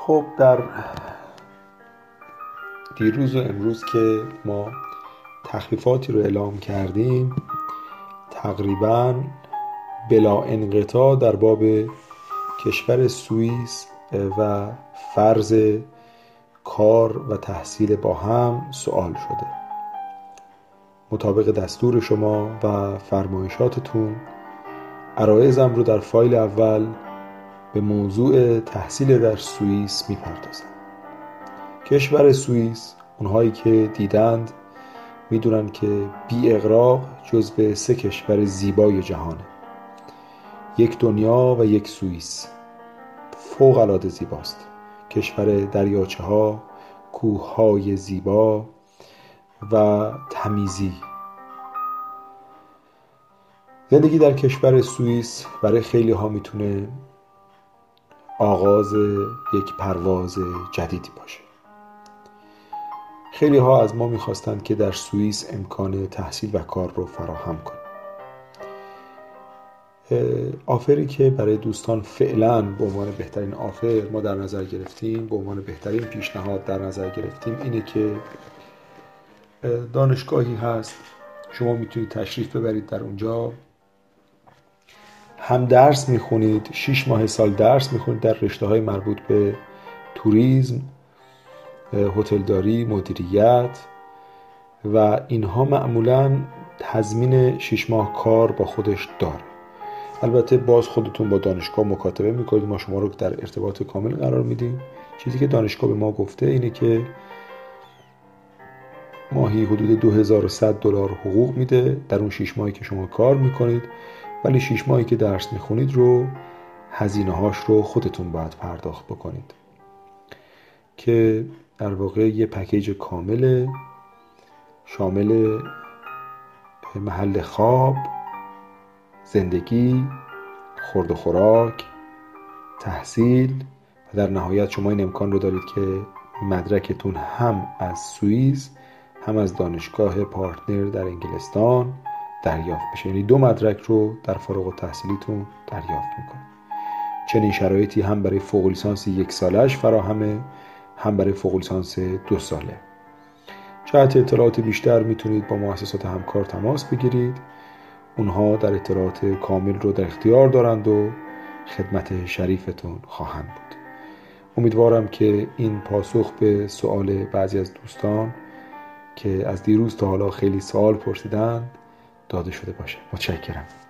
خب در دیروز و امروز که ما تخفیفاتی رو اعلام کردیم، تقریباً بلا انقطاع در باب کشور سوئیس و فرض کار و تحصیل با هم سوال شده. مطابق دستور شما و فرمایشاتتون عرایضم رو در فایل اول به موضوع تحصیل در سوئیس میپردازم. کشور سوئیس، اونهایی که دیدند میدونن که بی اغراق جزو 3 کشور زیبای جهانه. یک دنیا و یک سوئیس. فوق العاده زیباست. کشور دریاچه ها، کوه های زیبا و تمیزی. زندگی در کشور سوئیس برای خیلی ها میتونه آغاز یک پرواز جدیدی باشه. خیلی ها از ما میخواستند که در سوئیس امکان تحصیل و کار رو فراهم کنیم. آفری که برای دوستان فعلا به عنوان بهترین آفر ما در نظر گرفتیم، به عنوان بهترین پیشنهاد در نظر گرفتیم، اینه که دانشگاهی هست شما میتونید تشریف ببرید در اونجا، هم درس میخونید، 6 ماه سال درس میخونید در رشته‌های مربوط به توریسم، هتلداری، مدیریت و اینها معمولاً تضمین 6 ماه کار با خودش داره. البته باز خودتون با دانشگاه مکاتبه میکنید، ما شما رو در ارتباط کامل قرار میدیم. چیزی که دانشگاه به ما گفته اینه که ماهی حدود $2100 حقوق میده در اون 6 ماهی که شما کار میکنید، ولی 6 ماهی که درس میخونید رو هزینه هاش رو خودتون باید پرداخت بکنید، که در واقع یه پکیج کامل شامل محل خواب، زندگی، خورد و خوراک، تحصیل و در نهایت شما این امکان رو دارید که مدرکتون هم از سوئیس هم از دانشگاه پارتنر در انگلستان دریافت بشه. یعنی 2 مدرک رو در فارغ التحصیلیتون دریافت میکنید. چنین شرایطی هم برای فوق لیسانس 1 سالش فراهمه، هم برای فوق لیسانس 2 ساله. جهت اطلاعات بیشتر میتونید با مؤسسات همکار تماس بگیرید. اونها در اطلاعات کامل رو در اختیار دارند و خدمت شریفتون خواهند بود. امیدوارم که این پاسخ به سوال بعضی از دوستان که از دیروز تا حالا خیلی سوال پرسیدند داده شده باشه. متشکرم.